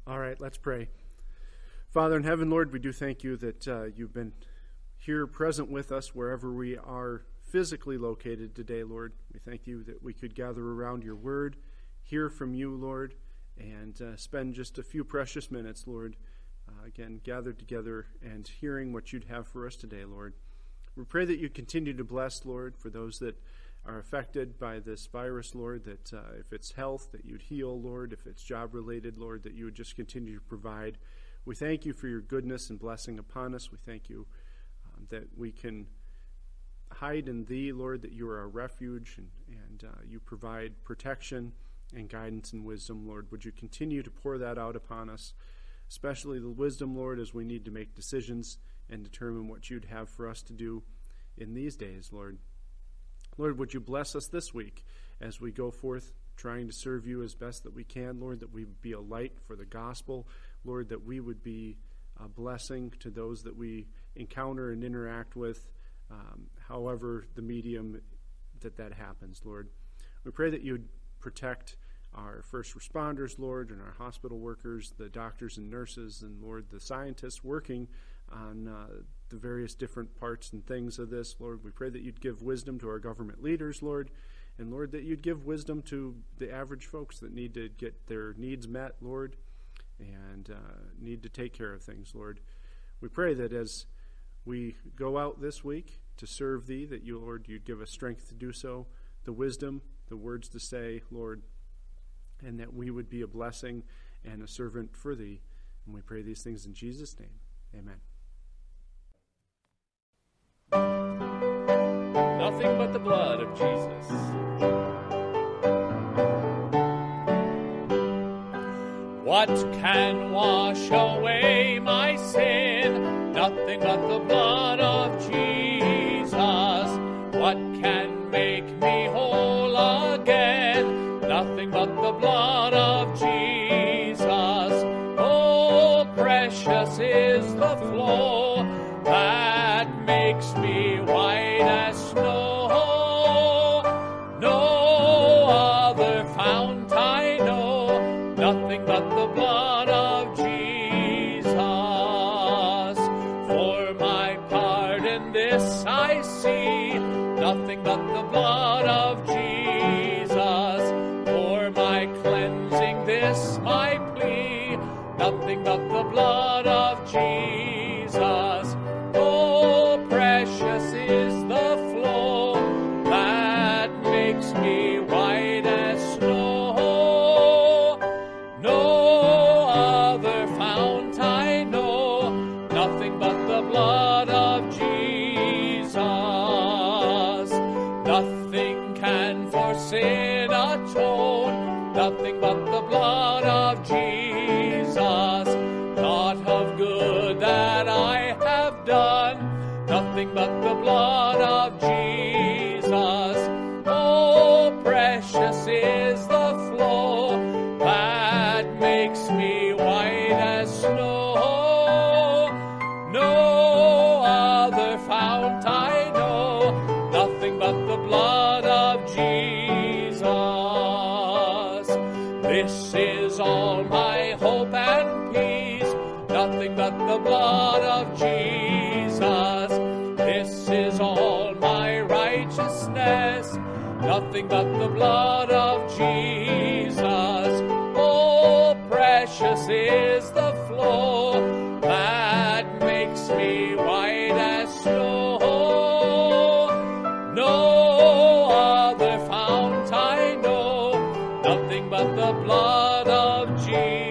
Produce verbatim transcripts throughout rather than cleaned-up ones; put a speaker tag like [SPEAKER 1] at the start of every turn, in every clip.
[SPEAKER 1] All right, let's pray. Father in heaven, Lord, we do thank you that uh, you've been here present with us wherever we are physically located today, Lord. We thank you that we could gather around your word, hear from you, Lord, and uh, spend just a few precious minutes, Lord, uh, again, gathered together and hearing what you'd have for us today, Lord. We pray that you continue to bless, Lord, for those that are affected by this virus, Lord, that uh, if it's health, that you'd heal, Lord. If it's job-related, Lord, that you would just continue to provide. We thank you for your goodness and blessing upon us. We thank you um, that we can hide in thee, Lord, that you are our refuge and, and uh, you provide protection and guidance and wisdom, Lord. Would you continue to pour that out upon us, especially the wisdom, Lord, as we need to make decisions and determine what you'd have for us to do in these days, Lord. Lord, would you bless us this week as we go forth trying to serve you as best that we can, Lord, that we would be a light for the gospel, Lord, that we would be a blessing to those that we encounter and interact with, um, however the medium that that happens, Lord. We pray that you would protect our first responders, Lord, and our hospital workers, the doctors and nurses, and, Lord, the scientists working on uh, the various different parts and things of this, Lord. We pray that you'd give wisdom to our government leaders, Lord, and, Lord, that you'd give wisdom to the average folks that need to get their needs met, Lord, and uh, need to take care of things, Lord. We pray that as we go out this week to serve thee, that you, Lord, you'd give us strength to do so, the wisdom, the words to say, Lord, and that we would be a blessing and a servant for thee. And we pray these things in Jesus' name. Amen.
[SPEAKER 2] Nothing but the blood of Jesus. What can wash away my sin? Nothing but the blood of Jesus. What can make me whole again? Nothing but the blood of Jesus. Oh, precious is the flow that makes me white as snow. No other fount I know, nothing but the blood of Jesus. For my pardon this I see, nothing but the blood of Jesus. For my cleansing this my plea, nothing but the blood of Jesus. Oh, precious is the flow that makes me white as snow. No other fount I know, nothing but the blood of Jesus. Nothing can for sin atone, nothing but the blood of Jesus. Not of good that I have done, nothing but the blood of Jesus. Oh, precious is the flow that makes me white as snow. No other fount I know, nothing but the blood of Jesus. This is all my hope and peace, nothing but the blood of Jesus. This is all my righteousness, nothing but the blood of Jesus. Oh, precious is the flow that makes me white as snow. No other fount I know, nothing but the blood of Jesus.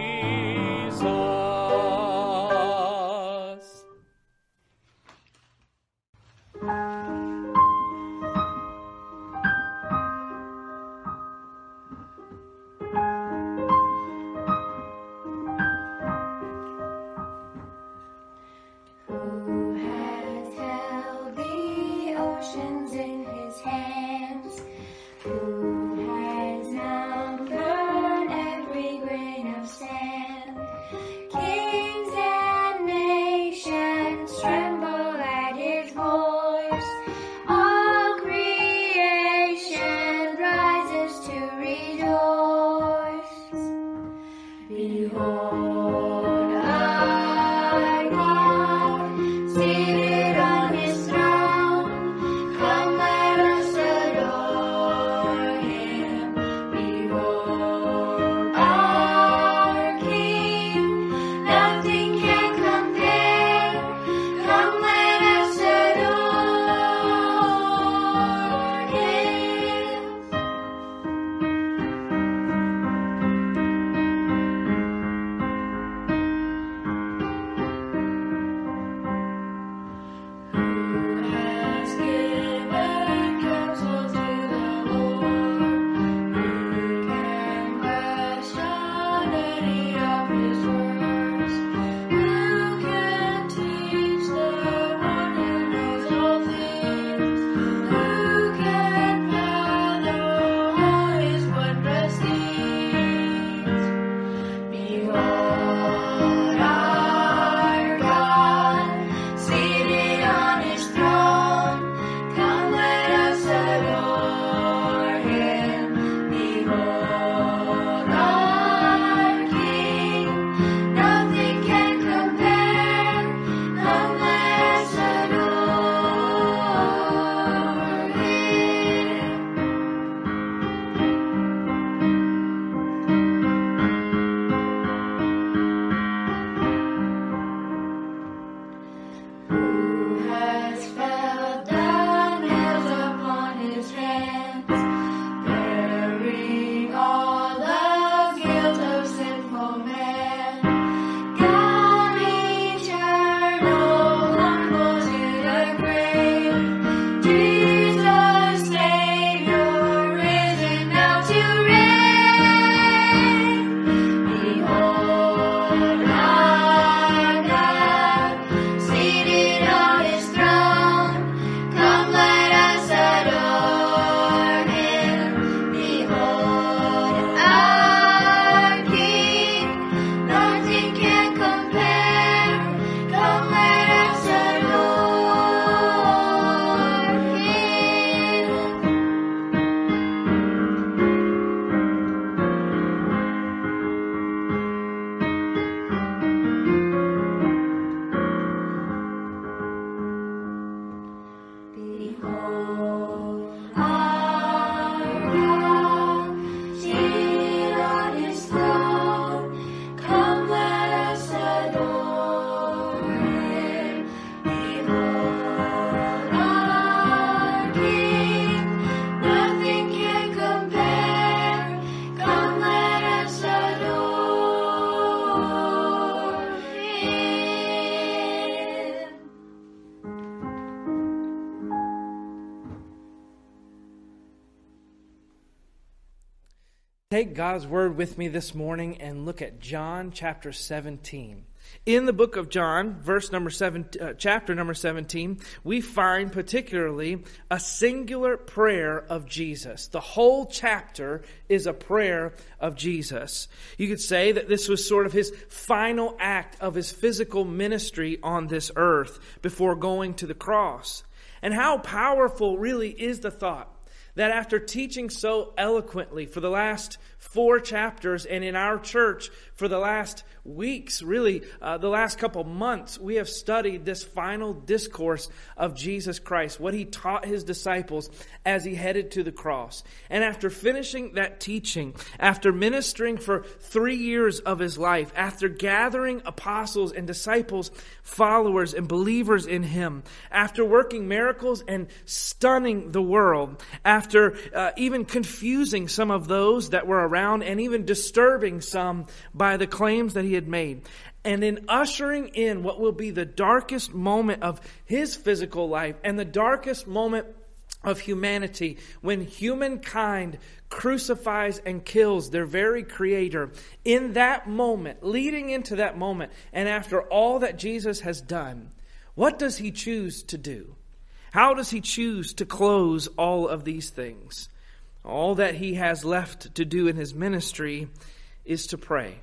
[SPEAKER 3] Take God's word with me this morning and look at John chapter seventeen. In the book of John, verse number seven, uh, chapter number seventeen, we find particularly a singular prayer of Jesus. The whole chapter is a prayer of Jesus. You could say that this was sort of his final act of his physical ministry on this earth before going to the cross. And how powerful really is the thought that after teaching so eloquently for the last four chapters and in our church for the last weeks, really uh, the last couple months, we have studied this final discourse of Jesus Christ, what he taught his disciples as he headed to the cross. And after finishing that teaching, after ministering for three years of his life, after gathering apostles and disciples, followers and believers in him, after working miracles and stunning the world, after uh, even confusing some of those that were around and even disturbing some by the claims that he had made, and in ushering in what will be the darkest moment of his physical life and the darkest moment of humanity, when humankind crucifies and kills their very creator, in that moment, leading into that moment, and after all that Jesus has done, what does he choose to do? How does he choose to close all of these things? All that he has left to do in his ministry is to pray.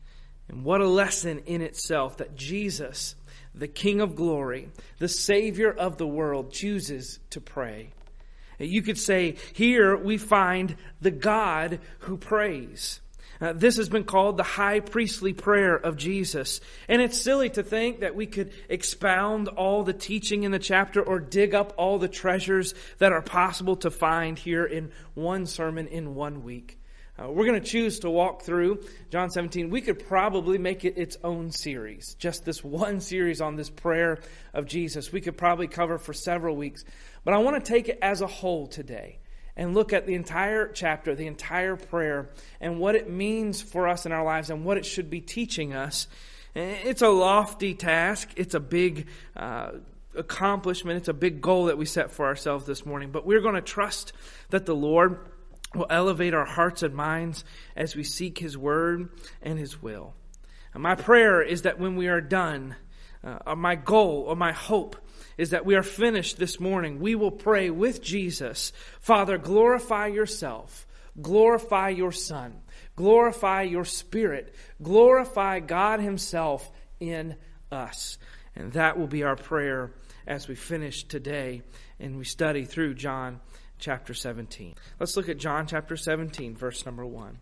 [SPEAKER 3] And what a lesson in itself that Jesus, the King of glory, the Savior of the world, chooses to pray. You could say here we find the God who prays. Uh, this has been called the high priestly prayer of Jesus. And it's silly to think that we could expound all the teaching in the chapter or dig up all the treasures that are possible to find here in one sermon in one week. Uh, we're going to choose to walk through John seventeen. We could probably make it its own series. Just this one series on this prayer of Jesus. We could probably cover for several weeks. But I want to take it as a whole today and look at the entire chapter, the entire prayer, and what it means for us in our lives and what it should be teaching us. It's a lofty task. It's a big uh, accomplishment. It's a big goal that we set for ourselves this morning. But we're going to trust that the Lord will elevate our hearts and minds as we seek his word and his will. And my prayer is that when we are done, uh, my goal or my hope is that we are finished this morning. We will pray with Jesus, Father, glorify yourself, glorify your Son, glorify your Spirit, glorify God himself in us. And that will be our prayer as we finish today and we study through John chapter seventeen. Let's look at John chapter seventeen, verse number one.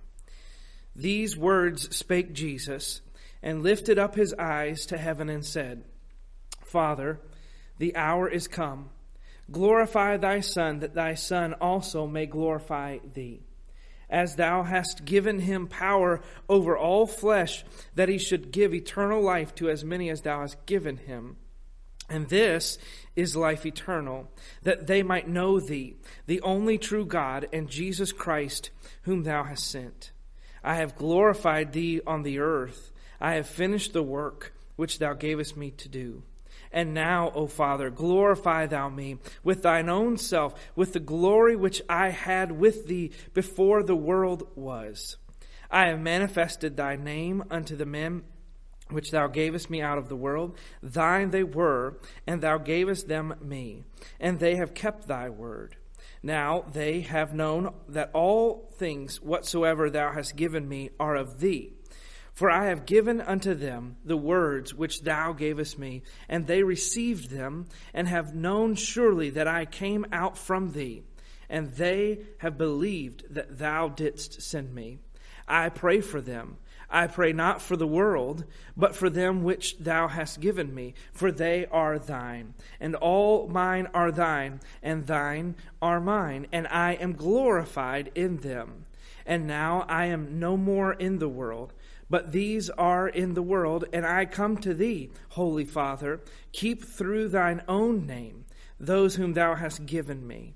[SPEAKER 3] These words spake Jesus, and lifted up his eyes to heaven, and said, Father, the hour is come. Glorify thy Son, that thy Son also may glorify thee. As thou hast given him power over all flesh, that he should give eternal life to as many as thou hast given him. And this is life eternal, that they might know thee, the only true God, and Jesus Christ, whom thou hast sent. I have glorified thee on the earth. I have finished the work which thou gavest me to do. And now, O Father, glorify thou me with thine own self, with the glory which I had with thee before the world was. I have manifested thy name unto the men which thou gavest me out of the world. Thine they were, and thou gavest them me, and they have kept thy word. Now they have known that all things whatsoever thou hast given me are of thee. For I have given unto them the words which thou gavest me, and they received them, and have known surely that I came out from thee, and they have believed that thou didst send me. I pray for them. I pray not for the world, but for them which thou hast given me, for they are thine. And all mine are thine, and thine are mine, and I am glorified in them. And now I am no more in the world, but these are in the world, and I come to thee, Holy Father. Keep through thine own name those whom thou hast given me,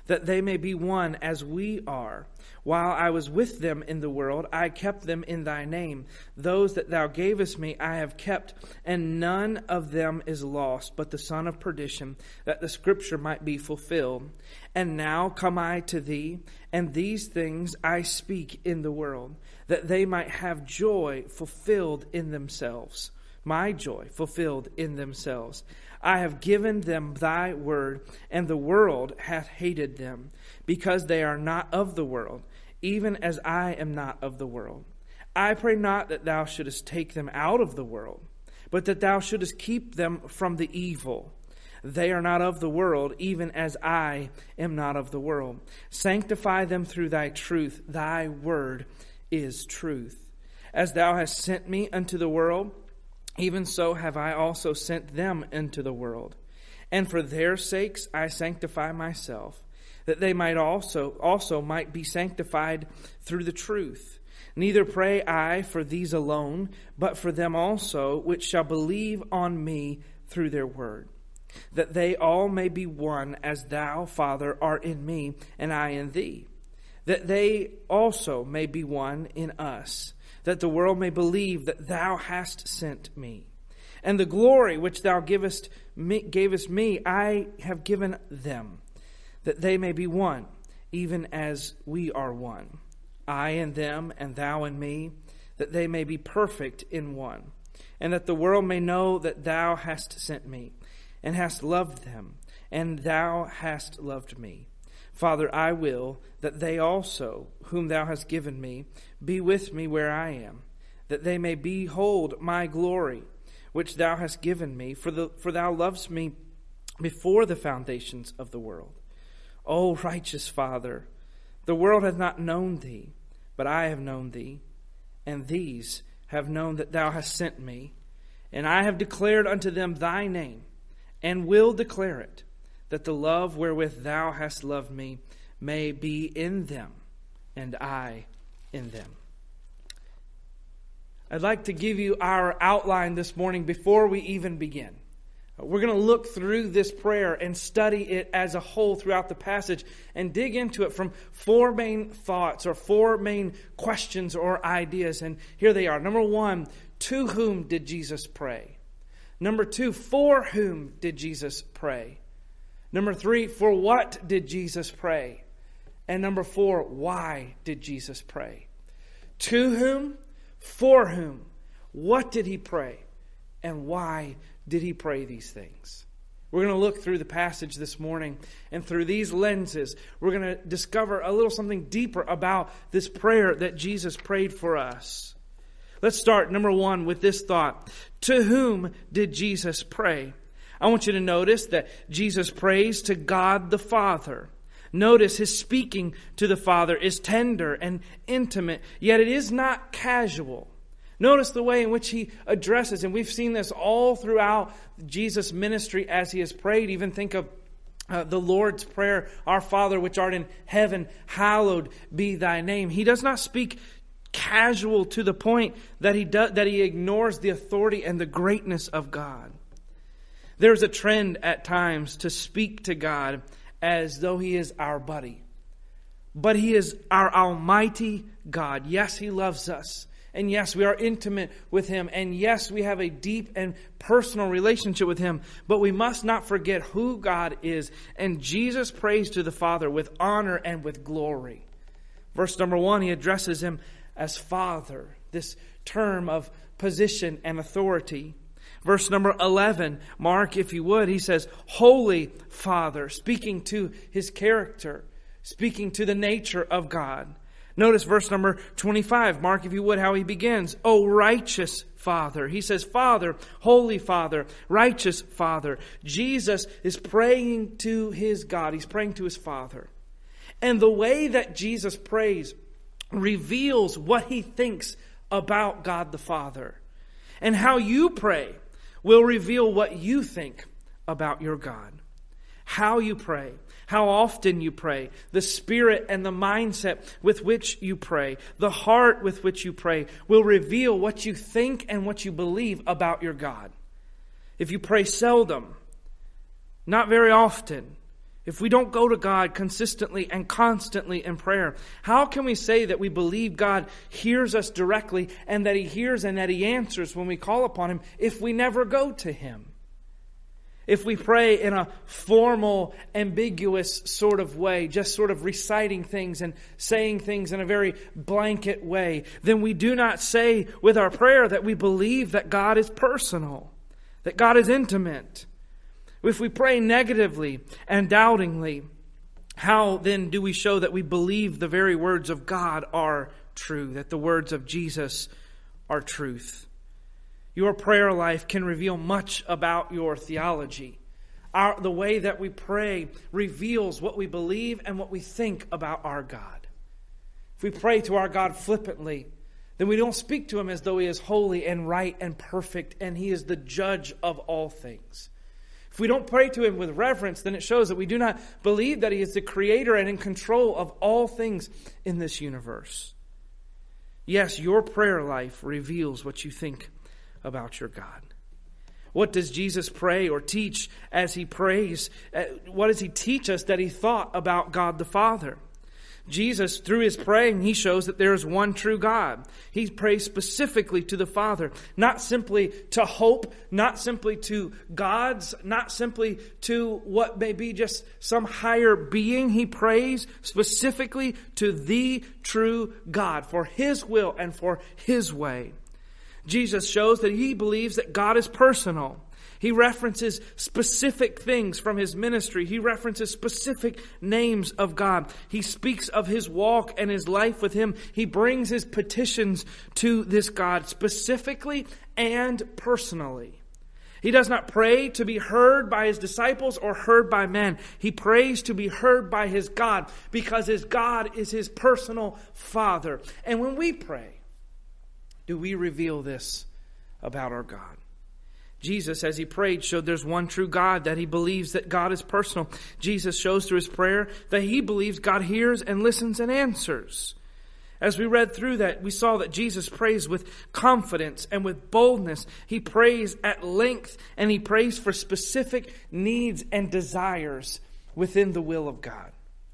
[SPEAKER 3] that they may be one as we are. While I was with them in the world, I kept them in thy name. Those that thou gavest me I have kept, and none of them is lost, but the son of perdition, that the scripture might be fulfilled. And now come I to thee, and these things I speak in the world, that they might have joy fulfilled in themselves. My joy fulfilled in themselves. I have given them thy word, and the world hath hated them, because they are not of the world, even as I am not of the world. I pray not that thou shouldest take them out of the world, but that thou shouldest keep them from the evil. They are not of the world, even as I am not of the world. Sanctify them through thy truth. Thy word is truth. As thou hast sent me unto the world, even so have I also sent them into the world. And for their sakes I sanctify myself, that they might also also might be sanctified through the truth. Neither pray I for these alone, but for them also which shall believe on me through their word, that they all may be one, as thou, Father, art in me, and I in thee, that they also may be one in us, that the world may believe that thou hast sent me. And the glory which thou givest me, gavest me, I have given them, that they may be one, even as we are one. I and them, and thou and me, that they may be perfect in one, and that the world may know that thou hast sent me, and hast loved them, and thou hast loved me. Father, I will that they also, whom thou hast given me, be with me where I am, that they may behold my glory, which thou hast given me, for the for thou lovest me before the foundations of the world. O righteous Father, the world hath not known thee, but I have known thee, and these have known that thou hast sent me, and I have declared unto them thy name, and will declare it, that the love wherewith thou hast loved me may be in them, and I in them. I'd like to give you our outline this morning before we even begin. We're going to look through this prayer and study it as a whole throughout the passage and dig into it from four main thoughts or four main questions or ideas. And here they are. Number one, to whom did Jesus pray? Number two, for whom did Jesus pray? Number three, for what did Jesus pray? And number four, why did Jesus pray? To whom? For whom? What did he pray? And why did he pray these things? We're going to look through the passage this morning, and through these lenses, we're going to discover a little something deeper about this prayer that Jesus prayed for us. Let's start, number one, with this thought. To whom did Jesus pray? I want you to notice that Jesus prays to God the Father. Notice his speaking to the Father is tender and intimate, yet it is not casual. Notice the way in which he addresses, and we've seen this all throughout Jesus' ministry as he has prayed. Even think of uh, the Lord's Prayer, Our Father which art in heaven, hallowed be thy name. He does not speak casual to the point that he does, that he ignores the authority and the greatness of God. There's a trend at times to speak to God as though he is our buddy. But he is our almighty God. Yes, he loves us. And yes, we are intimate with him. And yes, we have a deep and personal relationship with him. But we must not forget who God is. And Jesus prays to the Father with honor and with glory. Verse number one, he addresses him as Father. This term of position and authority. Verse number eleven, Mark, if you would, he says, Holy Father, speaking to his character, speaking to the nature of God. Notice verse number twenty-five, Mark, if you would, how he begins. O righteous Father. He says, Father, Holy Father, righteous Father. Jesus is praying to his God. He's praying to his Father. And the way that Jesus prays reveals what he thinks about God the Father. And how you pray will reveal what you think about your God. How you pray, how often you pray, the spirit and the mindset with which you pray, the heart with which you pray will reveal what you think and what you believe about your God. If you pray seldom, not very often, if we don't go to God consistently and constantly in prayer, how can we say that we believe God hears us directly and that He hears and that He answers when we call upon Him if we never go to Him? If we pray in a formal, ambiguous sort of way, just sort of reciting things and saying things in a very blanket way, then we do not say with our prayer that we believe that God is personal, that God is intimate. If we pray negatively and doubtingly, how then do we show that we believe the very words of God are true, that the words of Jesus are truth? Your prayer life can reveal much about your theology. Our, the way that we pray reveals what we believe and what we think about our God. If we pray to our God flippantly, then we don't speak to Him as though He is holy and right and perfect and He is the judge of all things. If we don't pray to Him with reverence, then it shows that we do not believe that He is the creator and in control of all things in this universe. Yes, your prayer life reveals what you think about your God. What does Jesus pray or teach as He prays? What does He teach us that He thought about God the Father? Jesus, through His praying, He shows that there is one true God. He prays specifically to the Father, not simply to hope, not simply to gods, not simply to what may be just some higher being. He prays specifically to the true God for His will and for His way. Jesus shows that He believes that God is personal. He references specific things from His ministry. He references specific names of God. He speaks of His walk and His life with Him. He brings His petitions to this God specifically and personally. He does not pray to be heard by His disciples or heard by men. He prays to be heard by His God because His God is His personal Father. And when we pray, do we reveal this about our God? Jesus, as He prayed, showed there's one true God, that He believes that God is personal. Jesus shows through His prayer that He believes God hears and listens and answers. As we read through that, we saw that Jesus prays with confidence and with boldness. He prays at length and He prays for specific needs and desires within the will of God.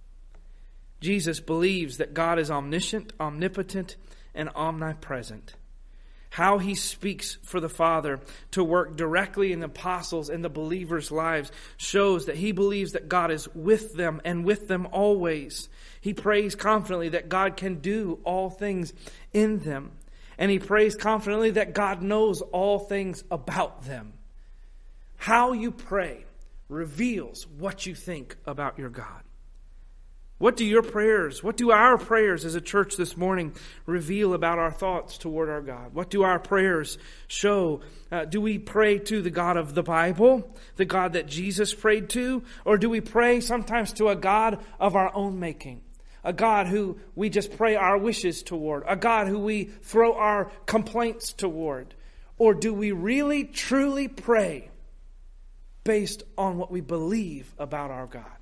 [SPEAKER 3] Jesus believes that God is omniscient, omnipotent, and omnipresent. How He speaks for the Father to work directly in the apostles' and the believers' lives shows that He believes that God is with them and with them always. He prays confidently that God can do all things in them. And He prays confidently that God knows all things about them. How you pray reveals what you think about your God. What do your prayers, what do our prayers as a church this morning reveal about our thoughts toward our God? What do our prayers show? Uh, do we pray to the God of the Bible, the God that Jesus prayed to? Or do we pray sometimes to a God of our own making? A God who we just pray our wishes toward? A God who we throw our complaints toward? Or do we really, truly pray based on what we believe about our God?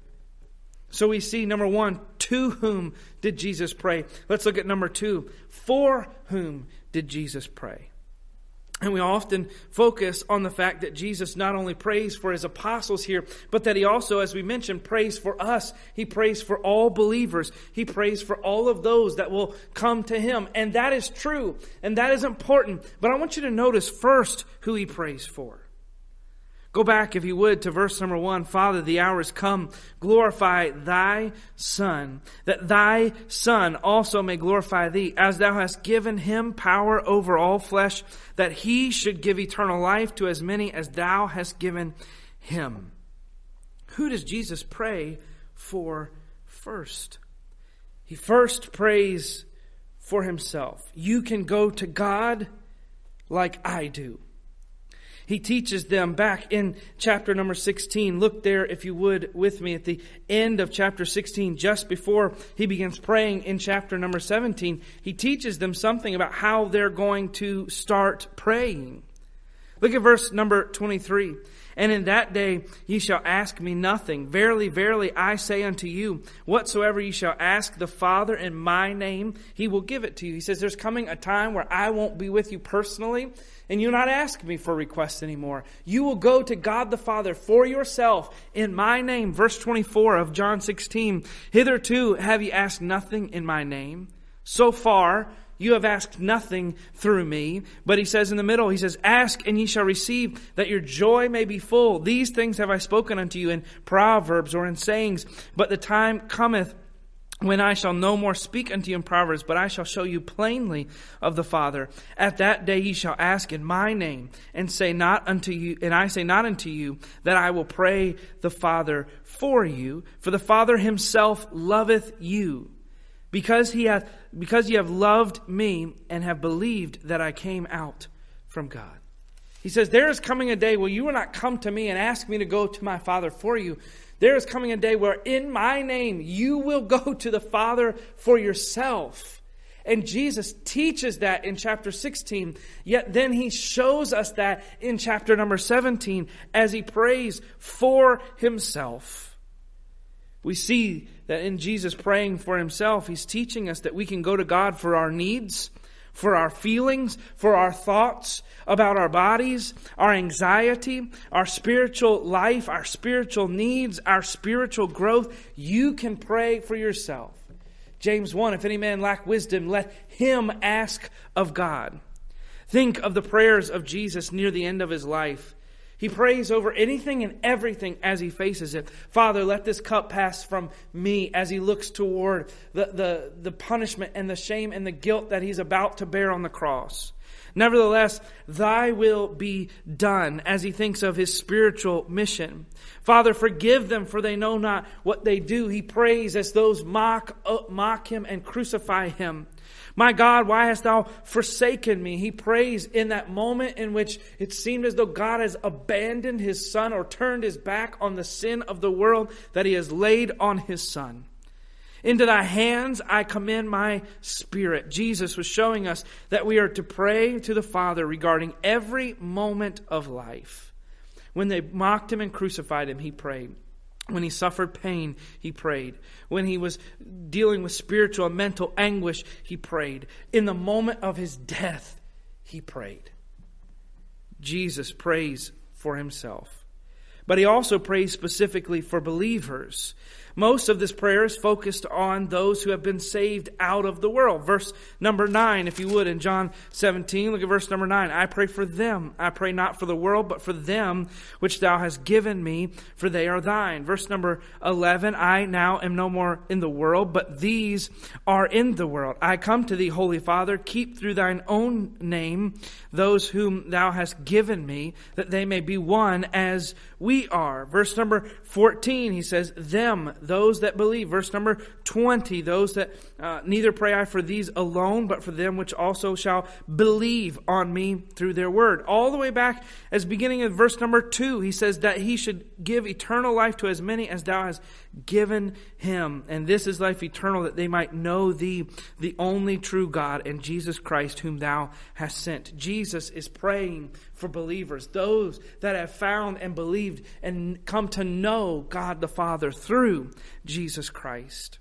[SPEAKER 3] So we see, number one, to whom did Jesus pray? Let's look at number two. For whom did Jesus pray? And we often focus on the fact that Jesus not only prays for His apostles here, but that He also, as we mentioned, prays for us. He prays for all believers. He prays for all of those that will come to Him. And that is true. And that is important. But I want you to notice first who He prays for. Go back, if you would, to verse number one. Father, the hour is come. Glorify Thy Son, that Thy Son also may glorify Thee, as Thou hast given Him power over all flesh, that He should give eternal life to as many as Thou hast given Him. Who does Jesus pray for first? He first prays for Himself. You can go to God like I do. He teaches them back in chapter number sixteen. Look there, if you would, with me at the end of chapter sixteen, just before He begins praying in chapter number seventeen. He teaches them something about how they're going to start praying. Look at verse number twenty-three. And in that day ye shall ask me nothing. Verily, verily, I say unto you, whatsoever ye shall ask the Father in my name, he will give it to you. He says there's coming a time where I won't be with you personally, and you'll not ask me for requests anymore. You will go to God the Father for yourself in my name. Verse twenty-four of John sixteen, hitherto have ye asked nothing in my name. So far, you have asked nothing through me. But he says in the middle, he says, ask and ye shall receive, that your joy may be full. These things have I spoken unto you in proverbs or in sayings. But the time cometh when I shall no more speak unto you in proverbs, but I shall show you plainly of the Father. At that day ye shall ask in my name, and say not unto you, and I say not unto you that I will pray the Father for you, for the Father himself loveth you. Because he hath, because ye have loved me and have believed that I came out from God. He says, there is coming a day where you will not come to me and ask me to go to my Father for you. There is coming a day where in my name you will go to the Father for yourself. And Jesus teaches that in chapter sixteen. Yet then he shows us that in chapter number seventeen as he prays for himself. We see that in Jesus praying for himself, he's teaching us that we can go to God for our needs, for our feelings, for our thoughts about our bodies, our anxiety, our spiritual life, our spiritual needs, our spiritual growth. You can pray for yourself. James one, if any man lack wisdom, let him ask of God. Think of the prayers of Jesus near the end of his life. He prays over anything and everything as he faces it. Father, let this cup pass from me, as he looks toward the, the, the punishment and the shame and the guilt that he's about to bear on the cross. Nevertheless, thy will be done, as he thinks of his spiritual mission. Father, forgive them, for they know not what they do. He prays as those mock, mock him and crucify him. My God, why hast thou forsaken me? He prays in that moment in which it seemed as though God has abandoned his son or turned his back on the sin of the world that he has laid on his son. Into thy hands I commend my spirit. Jesus was showing us that we are to pray to the Father regarding every moment of life. When they mocked him and crucified him, he prayed. When he suffered pain, he prayed. When he was dealing with spiritual and mental anguish, he prayed. In the moment of his death, he prayed. Jesus prays for himself. But he also prays specifically for believers. Most of this prayer is focused on those who have been saved out of the world. Verse number nine, if you would, in John seventeen, look at verse number nine. I pray for them. I pray not for the world, but for them which thou hast given me, for they are thine. Verse number eleven, I now am no more in the world, but these are in the world. I come to thee, Holy Father, keep through thine own name those whom thou hast given me, that they may be one as we are. Verse number fourteen, he says, them, those that believe. Verse number twenty, those that uh, neither pray I for these alone, but for them which also shall believe on me through their word. All the way back as beginning of verse number two, he says that he should give eternal life to as many as thou hast given him. And this is life eternal, that they might know thee, the only true God, and Jesus Christ whom thou hast sent. Jesus is praying for believers, those that have found and believed and come to know God the Father through Jesus Christ.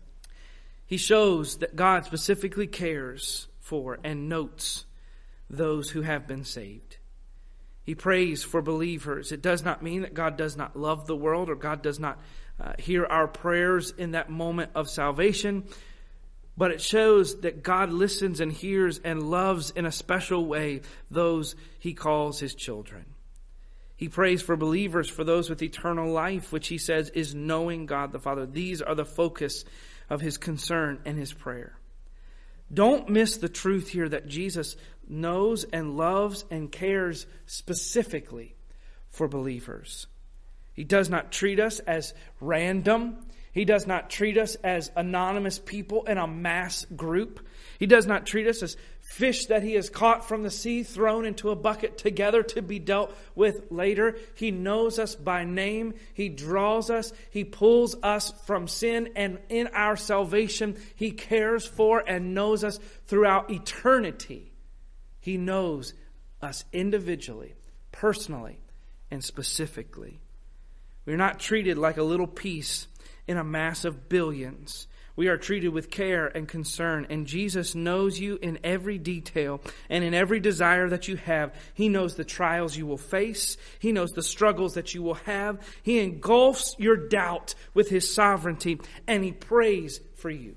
[SPEAKER 3] He shows that God specifically cares for and notes those who have been saved. He prays for believers. It does not mean that God does not love the world or God does not uh, hear our prayers in that moment of salvation. But it shows that God listens and hears and loves in a special way those he calls his children. He prays for believers, for those with eternal life, which he says is knowing God the Father. These are the focus of his concern and his prayer. Don't miss the truth here that Jesus knows and loves and cares specifically for believers. He does not treat us as random. He does not treat us as anonymous people in a mass group. He does not treat us as fish that he has caught from the sea, thrown into a bucket together to be dealt with later. He knows us by name. He draws us. He pulls us from sin. And in our salvation, he cares for and knows us throughout eternity. He knows us individually, personally, and specifically. We're not treated like a little piece in a mass of billions. We are treated with care and concern, and Jesus knows you in every detail and in every desire that you have. He knows the trials you will face. He knows the struggles that you will have. He engulfs your doubt with His sovereignty, and He prays for you.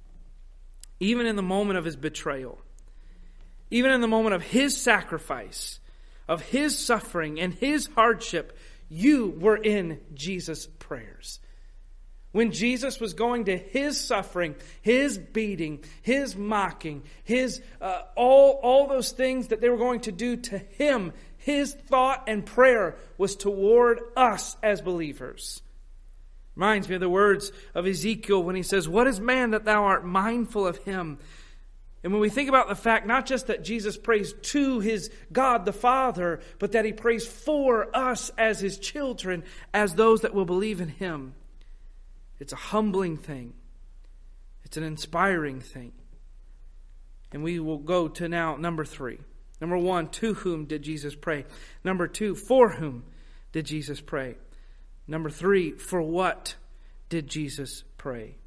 [SPEAKER 3] Even in the moment of His betrayal, even in the moment of His sacrifice, of His suffering and His hardship, you were in Jesus' prayers. When Jesus was going to His suffering, His beating, His mocking, His uh, all, all those things that they were going to do to Him, His thought and prayer was toward us as believers. Reminds me of the words of Ezekiel when he says, "What is man that thou art mindful of him?" And when we think about the fact, not just that Jesus prays to His God the Father, but that He prays for us as His children, as those that will believe in Him. It's a humbling thing. It's an inspiring thing. And we will go to now number three. Number one, to whom did Jesus pray? Number two, for whom did Jesus pray? Number three, for what did Jesus pray?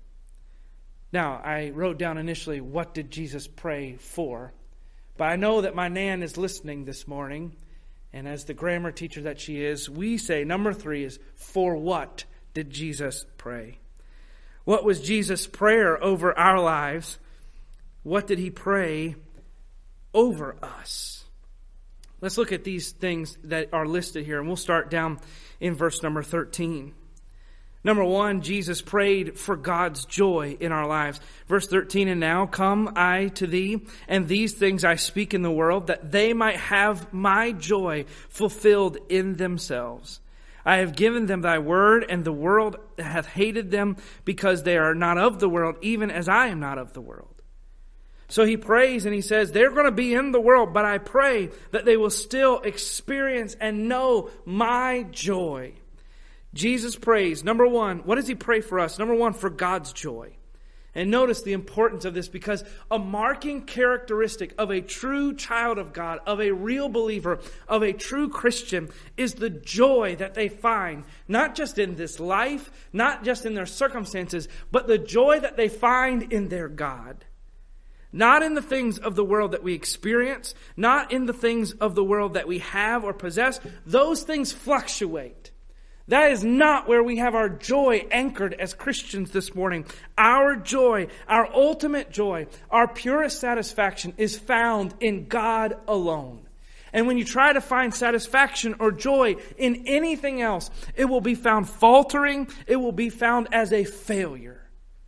[SPEAKER 3] Now, I wrote down initially, what did Jesus pray for? But I know that my Nan is listening this morning. And as the grammar teacher that she is, we say number three is, for what did Jesus pray? What was Jesus' prayer over our lives? What did He pray over us? Let's look at these things that are listed here, and we'll start down in verse number thirteen. Number one, Jesus prayed for God's joy in our lives. Verse thirteen, "And now come I to thee, and these things I speak in the world, that they might have my joy fulfilled in themselves. I have given them thy word, and the world hath hated them, because they are not of the world, even as I am not of the world." So he prays and he says, they're going to be in the world, but I pray that they will still experience and know my joy. Jesus prays, number one, what does He pray for us? Number one, for God's joy. And notice the importance of this, because a marking characteristic of a true child of God, of a real believer, of a true Christian, is the joy that they find, not just in this life, not just in their circumstances, but the joy that they find in their God. Not in the things of the world that we experience, not in the things of the world that we have or possess. Those things fluctuate. That is not where we have our joy anchored as Christians this morning. Our joy, our ultimate joy, our purest satisfaction is found in God alone. And when you try to find satisfaction or joy in anything else, it will be found faltering. It will be found as a failure.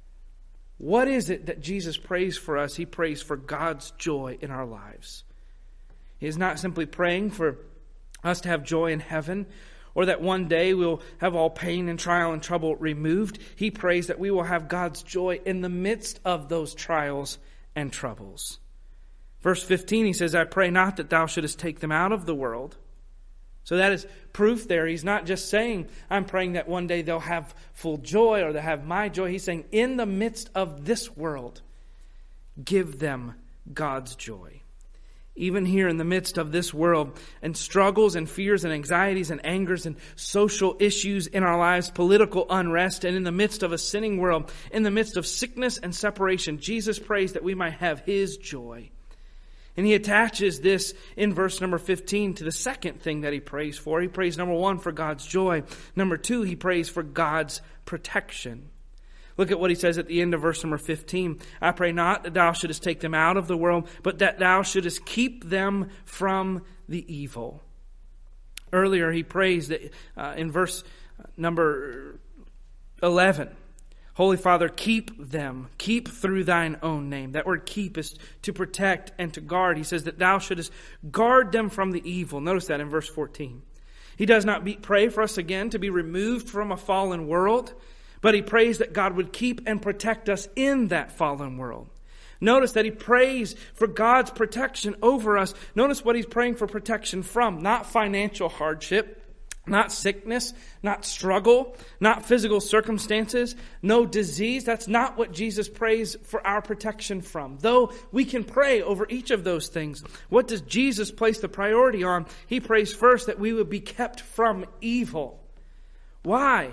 [SPEAKER 3] What is it that Jesus prays for us? He prays for God's joy in our lives. He is not simply praying for us to have joy in heaven, or that one day we'll have all pain and trial and trouble removed. He prays that we will have God's joy in the midst of those trials and troubles. Verse fifteen, he says, I pray not that thou shouldest take them out of the world. So that is proof there. He's not just saying, I'm praying that one day they'll have full joy or they'll have my joy. He's saying, in the midst of this world, give them God's joy. Even here in the midst of this world and struggles and fears and anxieties and angers and social issues in our lives, political unrest, and in the midst of a sinning world, in the midst of sickness and separation, Jesus prays that we might have His joy. And he attaches this in verse number fifteen to the second thing that he prays for. He prays, number one, for God's joy. Number two, he prays for God's protection. Look at what he says at the end of verse number fifteen. I pray not that thou shouldest take them out of the world, but that thou shouldest keep them from the evil. Earlier he prays that uh, in verse number eleven, Holy Father, keep them, keep through thine own name. That word keep is to protect and to guard. He says that thou shouldest guard them from the evil. Notice that in verse fourteen. He does not be, pray for us again to be removed from a fallen world, but he prays that God would keep and protect us in that fallen world. Notice that he prays for God's protection over us. Notice what he's praying for protection from. Not financial hardship, Not sickness, not struggle, not physical circumstances, no disease. That's not what Jesus prays for our protection from. Though we can pray over each of those things, what does Jesus place the priority on? He prays first that we would be kept from evil. Why?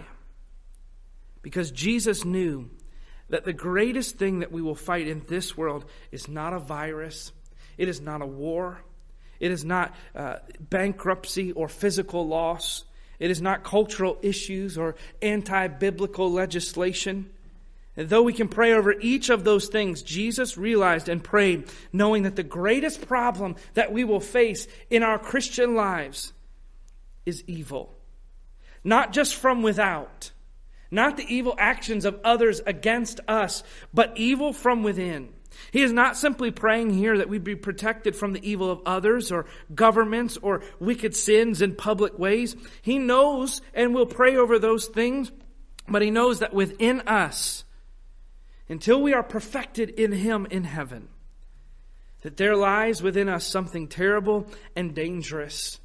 [SPEAKER 3] Because Jesus knew that the greatest thing that we will fight in this world is not a virus. It is not a war. It is not uh, bankruptcy or physical loss. It is not cultural issues or anti-biblical legislation. And though we can pray over each of those things, Jesus realized and prayed knowing that the greatest problem that we will face in our Christian lives is evil. Not just from without, not the evil actions of others against us, but evil from within. He is not simply praying here that we be protected from the evil of others or governments or wicked sins in public ways. He knows and will pray over those things, but he knows that within us, until we are perfected in Him in heaven, that there lies within us something terrible and dangerous,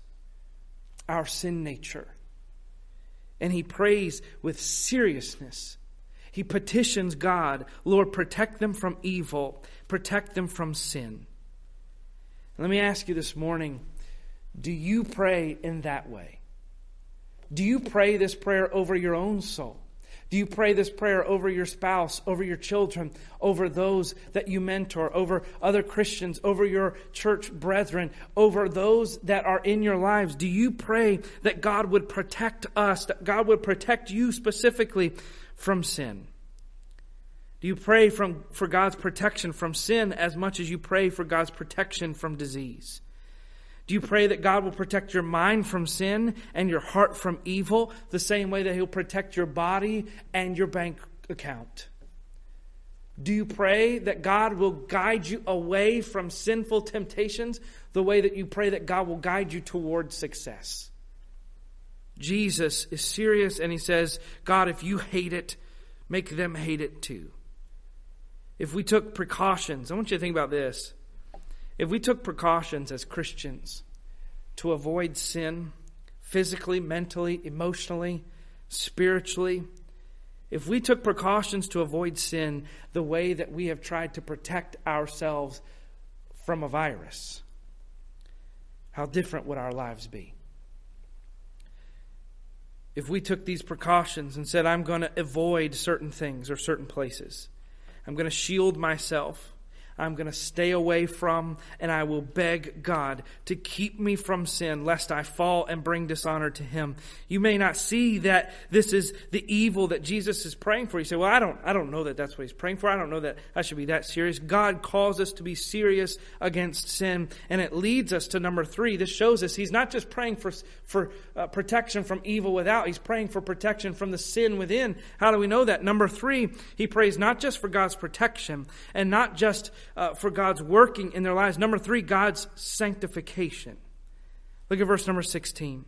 [SPEAKER 3] our sin nature. And he prays with seriousness. He petitions God, Lord, protect them from evil. Protect them from sin. Let me ask you this morning, do you pray in that way? Do you pray this prayer over your own soul? Do you pray this prayer over your spouse, over your children, over those that you mentor, over other Christians, over your church brethren, over those that are in your lives? Do you pray that God would protect us, that God would protect you specifically from sin? Do you pray from, for God's protection from sin as much as you pray for God's protection from disease? Do you pray that God will protect your mind from sin and your heart from evil the same way that He'll protect your body and your bank account? Do you pray that God will guide you away from sinful temptations the way that you pray that God will guide you toward success? Jesus is serious and He says, God, if you hate it, make them hate it too. If we took precautions, I want you to think about this. If we took precautions as Christians to avoid sin, physically, mentally, emotionally, spiritually, if we took precautions to avoid sin the way that we have tried to protect ourselves from a virus, how different would our lives be? If we took these precautions and said, I'm going to avoid certain things or certain places, I'm going to shield myself, I'm going to stay away from, and I will beg God to keep me from sin, lest I fall and bring dishonor to Him. You may not see that this is the evil that Jesus is praying for. You say, well, I don't, I don't know that that's what He's praying for. I don't know that I should be that serious. God calls us to be serious against sin, and it leads us to number three. This shows us He's not just praying for, for uh, protection from evil without. He's praying for protection from the sin within. How do we know that? Number three, He prays not just for God's protection and not just Uh, for God's working in their lives. Number three, God's sanctification. Look at verse number sixteen.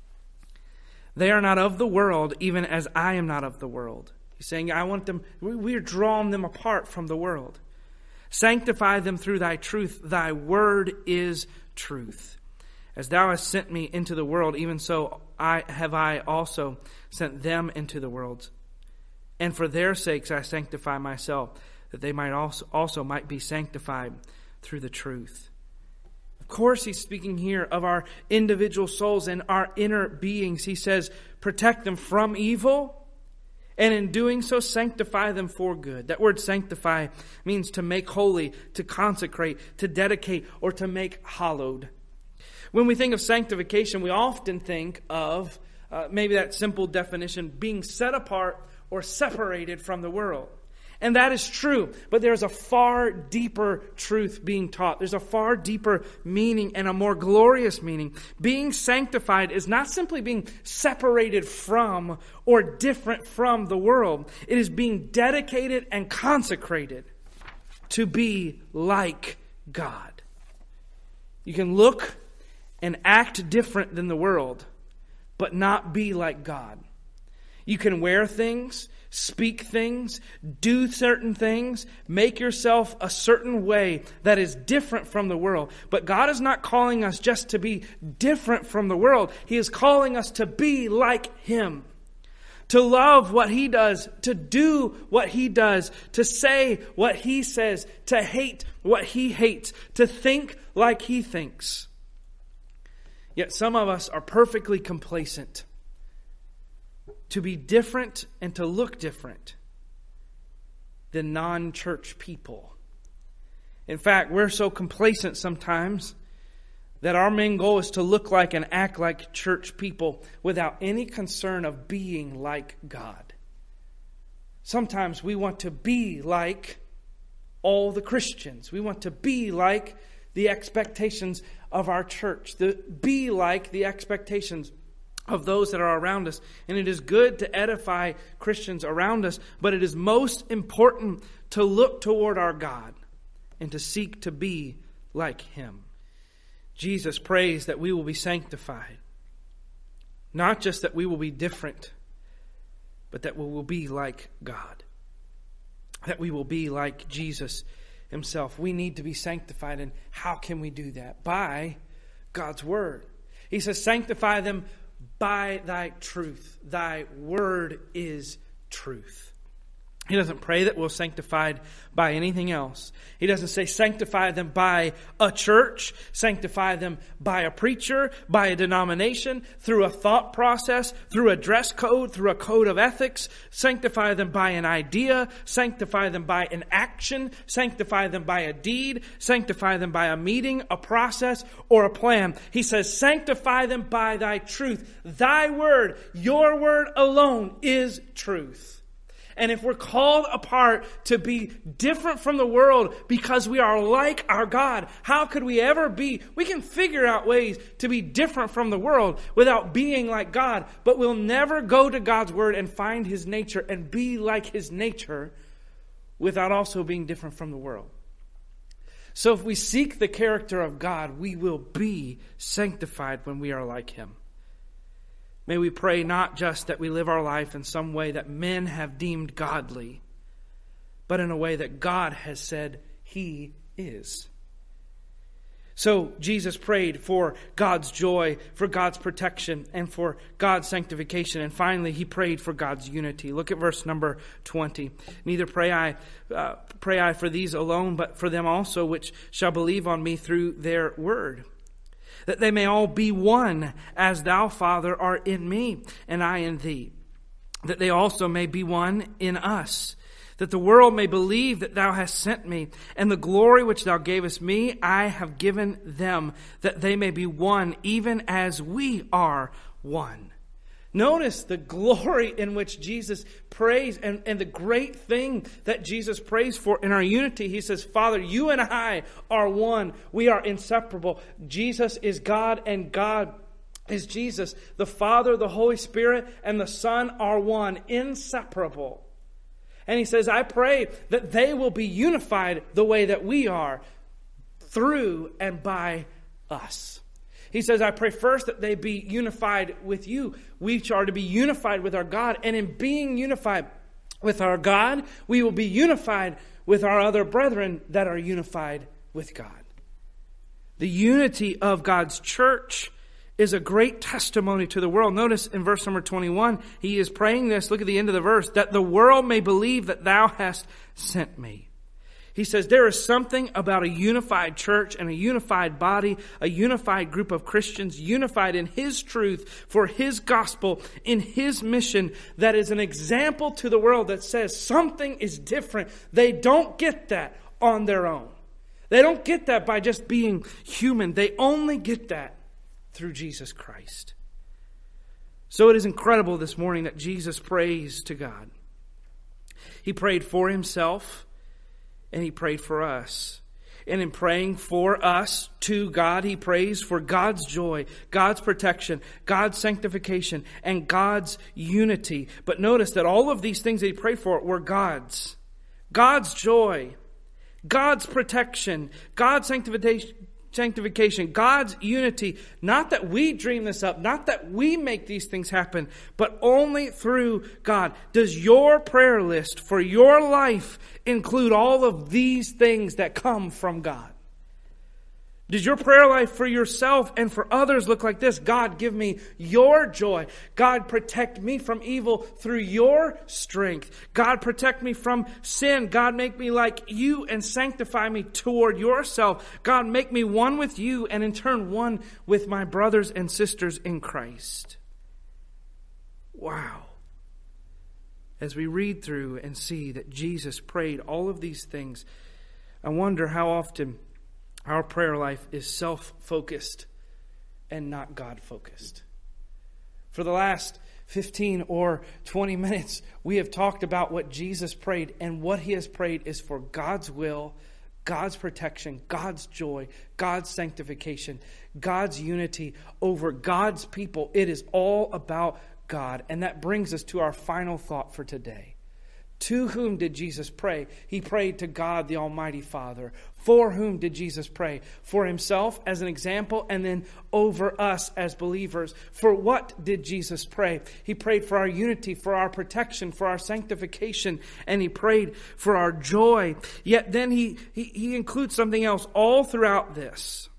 [SPEAKER 3] They are not of the world, even as I am not of the world. He's saying, I want them, we're drawing them apart from the world. Sanctify them through thy truth. Thy word is truth. As thou hast sent me into the world, even so I have I also sent them into the world. And for their sakes I sanctify myself, that they might also, also might be sanctified through the truth. Of course, he's speaking here of our individual souls and our inner beings. He says, protect them from evil, and in doing so, sanctify them for good. That word sanctify means to make holy, to consecrate, to dedicate, or to make hallowed. When we think of sanctification, we often think of uh, maybe that simple definition, being set apart or separated from the world. And that is true, but there's a far deeper truth being taught. There's a far deeper meaning and a more glorious meaning. Being sanctified is not simply being separated from or different from the world. It is being dedicated and consecrated to be like God. You can look and act different than the world, but not be like God. You can wear things, speak things, do certain things, make yourself a certain way that is different from the world. But God is not calling us just to be different from the world. He is calling us to be like Him. To love what He does, to do what He does, to say what He says, to hate what He hates, to think like He thinks. Yet some of us are perfectly complacent. To be different and to look different than non-church people. In fact, we're so complacent sometimes that our main goal is to look like and act like church people without any concern of being like God. Sometimes we want to be like all the Christians. We want to be like the expectations of our church. To be like the expectations of those that are around us. And it is good to edify Christians around us, but it is most important to look toward our God and to seek to be like Him. Jesus prays that we will be sanctified. Not just that we will be different, but that we will be like God. That we will be like Jesus Himself. We need to be sanctified. And how can we do that? By God's Word. He says, sanctify them by thy truth. Thy word is truth. He doesn't pray that we're sanctified by anything else. He doesn't say sanctify them by a church, sanctify them by a preacher, by a denomination, through a thought process, through a dress code, through a code of ethics, sanctify them by an idea, sanctify them by an action, sanctify them by a deed, sanctify them by a meeting, a process, or a plan. He says sanctify them by thy truth. Thy word, your word alone is truth. And if we're called apart to be different from the world because we are like our God, how could we ever be? We can figure out ways to be different from the world without being like God, but we'll never go to God's Word and find His nature and be like His nature without also being different from the world. So if we seek the character of God, we will be sanctified when we are like Him. May we pray not just that we live our life in some way that men have deemed godly, but in a way that God has said He is. So Jesus prayed for God's joy, for God's protection, and for God's sanctification. And finally, He prayed for God's unity. Look at verse number twenty. Neither pray I, uh, pray I for these alone, but for them also which shall believe on me through their word. That they may all be one, as thou, Father, art in me, and I in thee. That they also may be one in us. That the world may believe that thou hast sent me, and the glory which thou gavest me, I have given them, that they may be one, even as we are one. Notice the glory in which Jesus prays and, and the great thing that Jesus prays for in our unity. He says, Father, you and I are one. We are inseparable. Jesus is God and God is Jesus. The Father, the Holy Spirit, and the Son are one, inseparable. And He says, I pray that they will be unified the way that we are, through and by us. He says, I pray first that they be unified with you. We are to be unified with our God. And in being unified with our God, we will be unified with our other brethren that are unified with God. The unity of God's church is a great testimony to the world. Notice in verse number twenty-one, he is praying this. Look at the end of the verse. That the world may believe that thou hast sent me. He says there is something about a unified church and a unified body, a unified group of Christians, unified in His truth, for His gospel, in His mission, that is an example to the world that says something is different. They don't get that on their own. They don't get that by just being human. They only get that through Jesus Christ. So it is incredible this morning that Jesus prays to God. He prayed for Himself. And He prayed for us. And in praying for us to God, He prays for God's joy, God's protection, God's sanctification, and God's unity. But notice that all of these things that He prayed for were God's. God's joy, God's protection, God's sanctification, sanctification, God's unity. Not that we dream this up, not that we make these things happen, but only through God. Does your prayer list for your life include all of these things that come from God? Does your prayer life for yourself and for others look like this? God, give me your joy. God, protect me from evil through your strength. God, protect me from sin. God, make me like you and sanctify me toward yourself. God, make me one with you and in turn one with my brothers and sisters in Christ. Wow. As we read through and see that Jesus prayed all of these things, I wonder how often our prayer life is self-focused and not God-focused. For the last fifteen or twenty minutes, we have talked about what Jesus prayed, and what he has prayed is for God's will, God's protection, God's joy, God's sanctification, God's unity over God's people. It is all about God. And that brings us to our final thought for today. To whom did Jesus pray? He prayed to God the Almighty Father. For whom did Jesus pray? For himself as an example, and then over us as believers. For what did Jesus pray? He prayed for our unity, for our protection, for our sanctification, and he prayed for our joy. Yet then he, he, he includes something else all throughout this.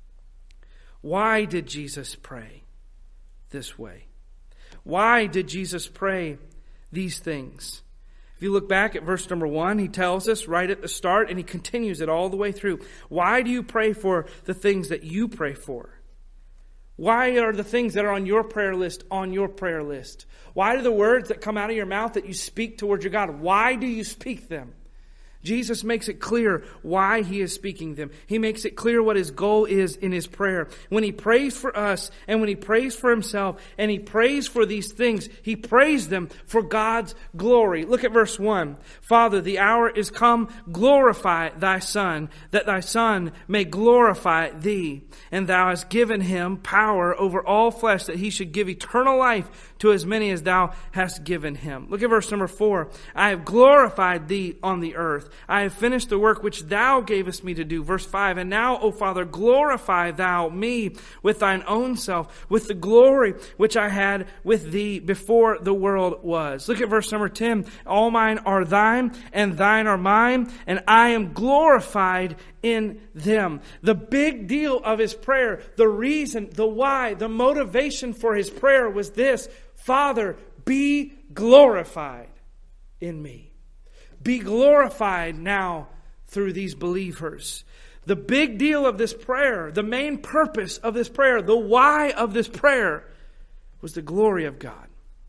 [SPEAKER 3] Why did Jesus pray this way? Why did Jesus pray these things? If you look back at verse number one, he tells us right at the start, and he continues it all the way through. Why do you pray for the things that you pray for? Why are the things that are on your prayer list on your prayer list? Why do the words that come out of your mouth that you speak towards your God, why do you speak them? Jesus makes it clear why he is speaking them. He makes it clear what his goal is in his prayer. When he prays for us and when he prays for himself and he prays for these things, he prays them for God's glory. Look at verse one. Father, the hour is come, glorify thy Son, that thy Son may glorify thee. And thou hast given him power over all flesh, that he should give eternal life to as many as thou hast given him. Look at verse number four. I have glorified thee on the earth. I have finished the work which thou gavest me to do. Verse five. And now, O Father, glorify thou me with thine own self, with the glory which I had with thee before the world was. Look at verse number ten. All mine are thine, and thine are mine, and I am glorified in them. The big deal of his prayer, the reason, the why, the motivation for his prayer was this: Father, be glorified in me. Be glorified now through these believers. The big deal of this prayer, the main purpose of this prayer, the why of this prayer was the glory of God.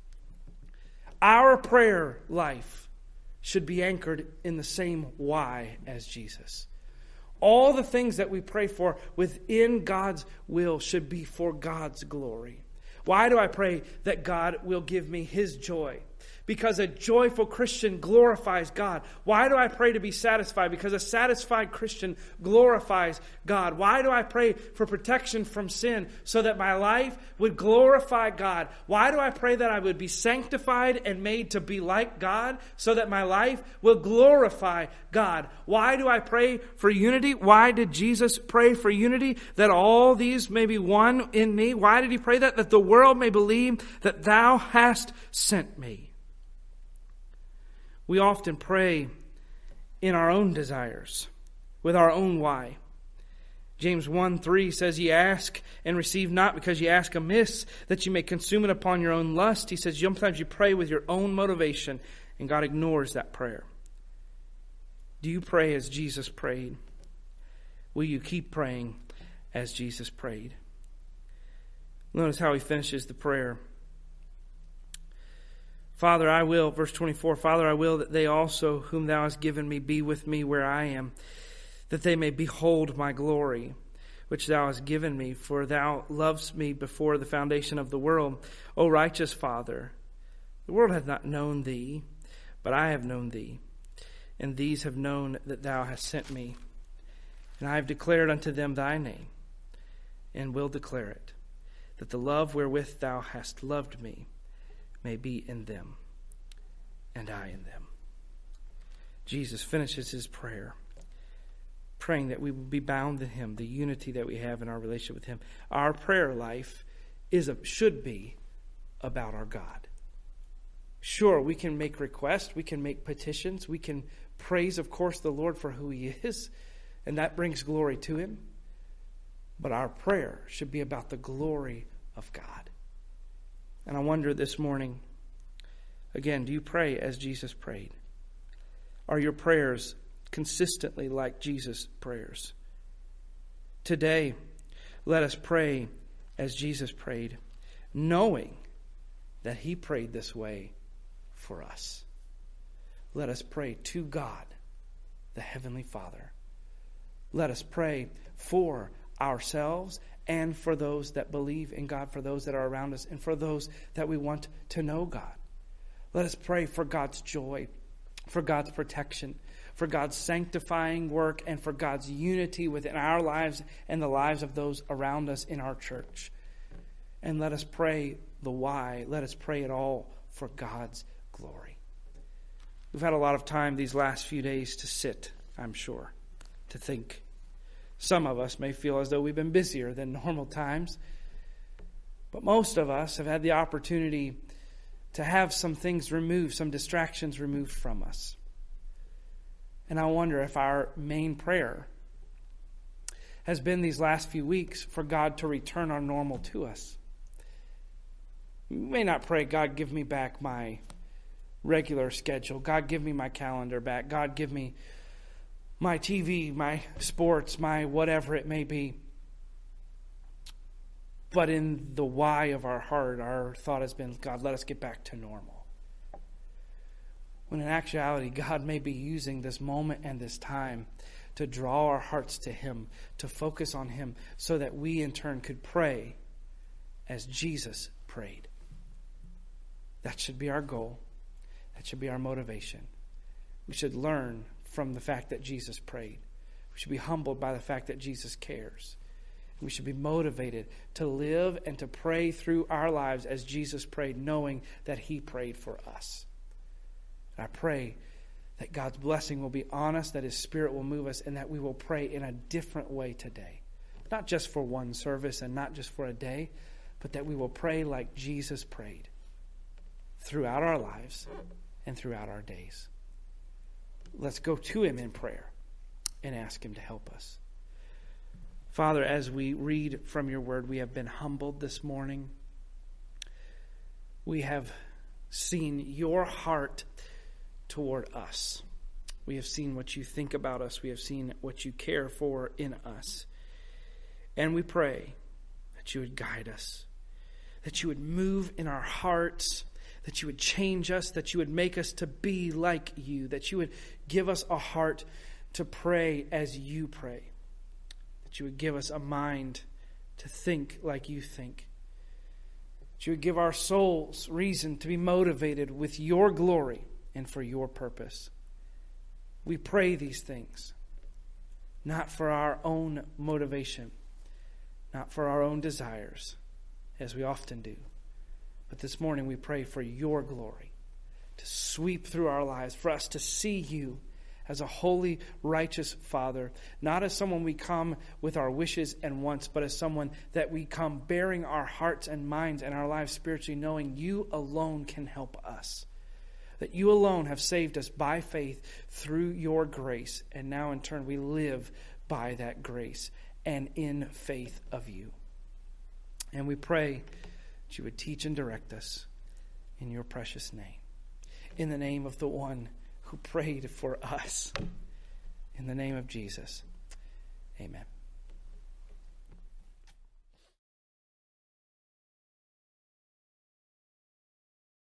[SPEAKER 3] Our prayer life should be anchored in the same why as Jesus. All the things that we pray for within God's will should be for God's glory. Why do I pray that God will give me his joy? Because a joyful Christian glorifies God. Why do I pray to be satisfied? Because a satisfied Christian glorifies God. Why do I pray for protection from sin? So that my life would glorify God. Why do I pray that I would be sanctified and made to be like God? So that my life will glorify God. Why do I pray for unity? Why did Jesus pray for unity? That all these may be one in me. Why did he pray that? That the world may believe that thou hast sent me. We often pray in our own desires, with our own why. James one three says, ye ask and receive not because ye ask amiss, that ye may consume it upon your own lust. He says sometimes you pray with your own motivation, and God ignores that prayer. Do you pray as Jesus prayed? Will you keep praying as Jesus prayed? Notice how he finishes the prayer. Father, I will, verse twenty-four, Father, I will that they also whom thou hast given me be with me where I am, that they may behold my glory, which thou hast given me, for thou lovest me before the foundation of the world. O righteous Father, the world hath not known thee, but I have known thee, and these have known that thou hast sent me. And I have declared unto them thy name, and will declare it, that the love wherewith thou hast loved me may be in them, and I in them. Jesus finishes his prayer, praying that we will be bound in Him, the unity that we have in our relationship with Him. Our prayer life is a, should be about our God. Sure, we can make requests, we can make petitions, we can praise, of course, the Lord for who He is, and that brings glory to Him. But our prayer should be about the glory of God. And I wonder this morning, again, do you pray as Jesus prayed? Are your prayers consistently like Jesus' prayers? Today, let us pray as Jesus prayed, knowing that He prayed this way for us. Let us pray to God, the Heavenly Father. Let us pray for ourselves and for those that believe in God, for those that are around us, and for those that we want to know God. Let us pray for God's joy, for God's protection, for God's sanctifying work, and for God's unity within our lives and the lives of those around us in our church. And let us pray the why. Let us pray it all for God's glory. We've had a lot of time these last few days to sit, I'm sure, to think. Some of us may feel as though we've been busier than normal times, but most of us have had the opportunity to have some things removed, some distractions removed from us. And I wonder if our main prayer has been these last few weeks for God to return our normal to us. We may not pray, God, give me back my regular schedule. God, give me my calendar back. God, give me my T V, my sports, my whatever it may be. But in the why of our heart, our thought has been, God, let us get back to normal. When in actuality, God may be using this moment and this time to draw our hearts to Him, to focus on Him, so that we in turn could pray as Jesus prayed. That should be our goal. That should be our motivation. We should learn from the fact that Jesus prayed. We should be humbled by the fact that Jesus cares. We should be motivated to live and to pray through our lives as Jesus prayed, knowing that He prayed for us. And I pray that God's blessing will be on us, that His Spirit will move us, and that we will pray in a different way today. Not just for one service and not just for a day, but that we will pray like Jesus prayed throughout our lives and throughout our days. Let's go to Him in prayer and ask Him to help us. Father, as we read from your word, we have been humbled this morning. We have seen your heart toward us. We have seen what you think about us. We have seen what you care for in us. And we pray that you would guide us, that you would move in our hearts, that you would change us, that you would make us to be like you, that you would give us a heart to pray as you pray, that you would give us a mind to think like you think, that you would give our souls reason to be motivated with your glory and for your purpose. We pray these things, not for our own motivation, not for our own desires, as we often do. But this morning we pray for your glory to sweep through our lives, for us to see you as a holy, righteous Father, not as someone we come with our wishes and wants, but as someone that we come bearing our hearts and minds and our lives spiritually, knowing you alone can help us, that you alone have saved us by faith through your grace, and now in turn we live by that grace and in faith of you. And we pray that you would teach and direct us in your precious name, in the name of the one who prayed for us. In the name of Jesus, amen.